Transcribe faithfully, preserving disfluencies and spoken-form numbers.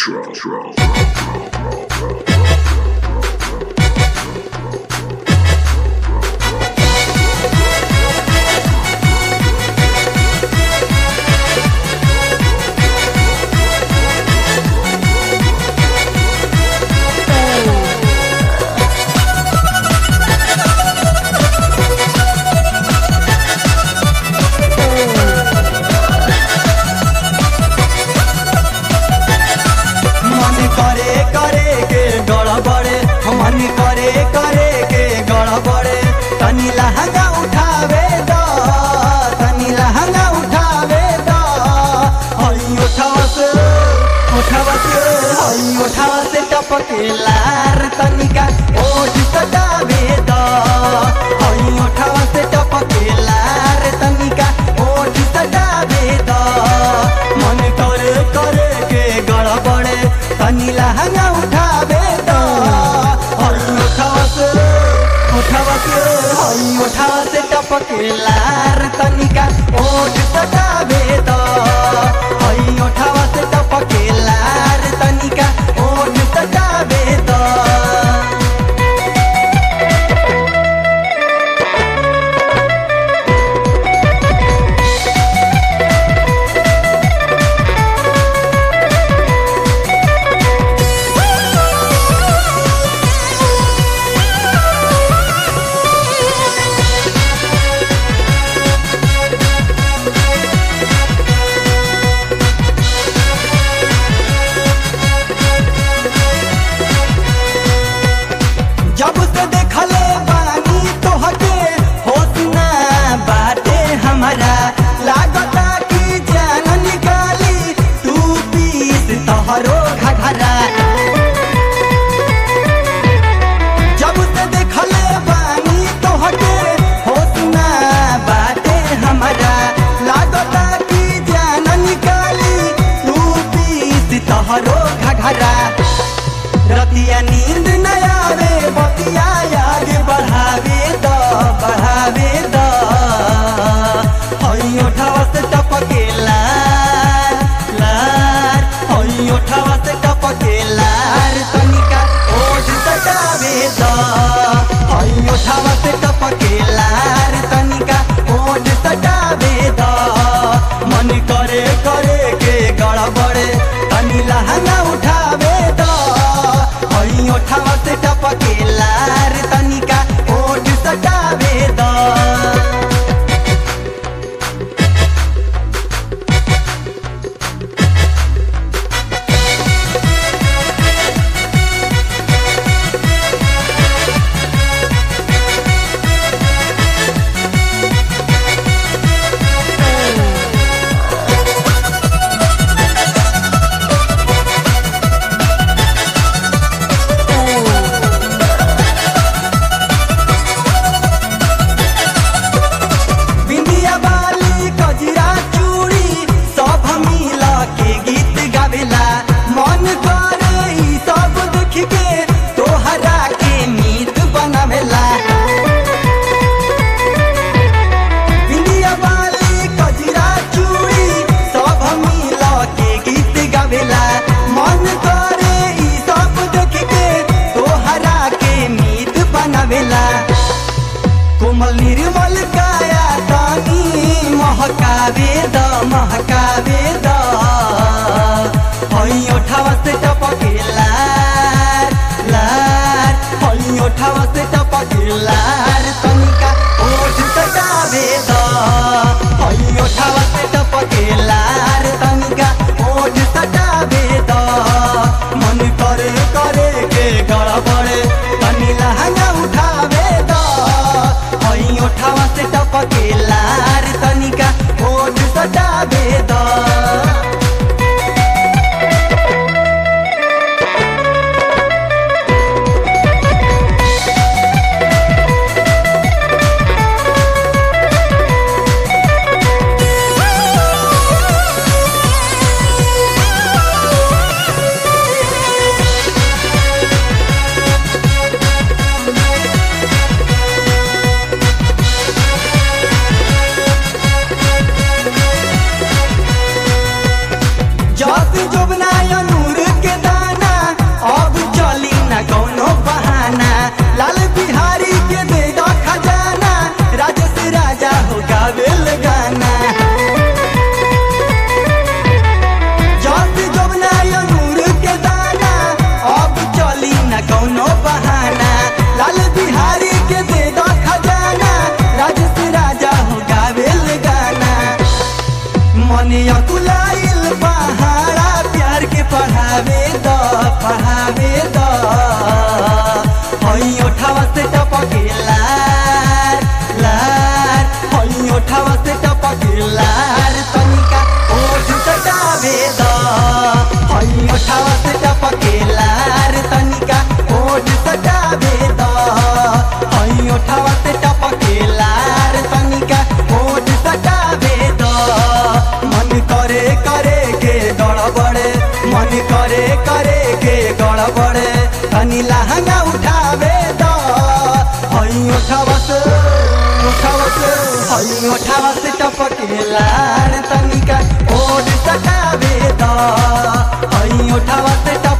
टपकेलार तनिका ओठ सटावे द हई ओठवा से टपकेलार तनिका ओठ सटावे द मन करे करे के गड़बड़े तनी लहंगा उठावे द हई ओठवा से ओठवा से हई ओठवा से टपकेलार तनिका ओठ सटावे द हई ओठवा से टपकेलार तनिका ओठ सटावे द जब से देखले बानी तोहके होश ना बाटे हमारा लागता कि जान निकाली तू पीस तोहरो घघरा जब से देखले बानी तोहके होश ना बाटे हमारा लागता कि जान निकाली तू पीस तोहरो घघरा रतिया नींद न आवे बतिया आगे बढ़ावे द बढ़ावे द हई ओठवा से टपकेलार लार हई ओठवा से टपकेलार तनिका ओठ सटावे द हई ओठवा से टपकेलार तनिका ओठ सटावे द मन करे करे के गड़बड़े तनी लहंगा उठावे द हई ओठवा से टपकेलार तनिका ओठ सटावे द बिंदिया बाली कजरा चूड़ी सब मिला के गीत गावेला मन करे ई सब देख के तोहरा के मीत बनावेला बिंदिया बाली कजरा चूड़ी सब मिला के गीत गावेला मन करे ई सब देख के तोहरा के मीत बनावेला कोमल निर्मल काया तानी महकावे द महकावे द हई ओठवा से टपकेलार लार हई ओठवा से टपकेलार तनिका ओठ सटावे द हई ओठवा से टपकेलार तनिका ओठ सटावे द मन करे करे के गड़बड़े तनी लहंगा उठावे द हई ओठवा से टपकेलार तनिका ओठ सटावे द करे करे के गड़बड़े तनी लहंगा उठावे द हई उठावा से उठावा से हई उठावा से टपके लाड़ तनिका ओढ़ सटावे द हई उठावा से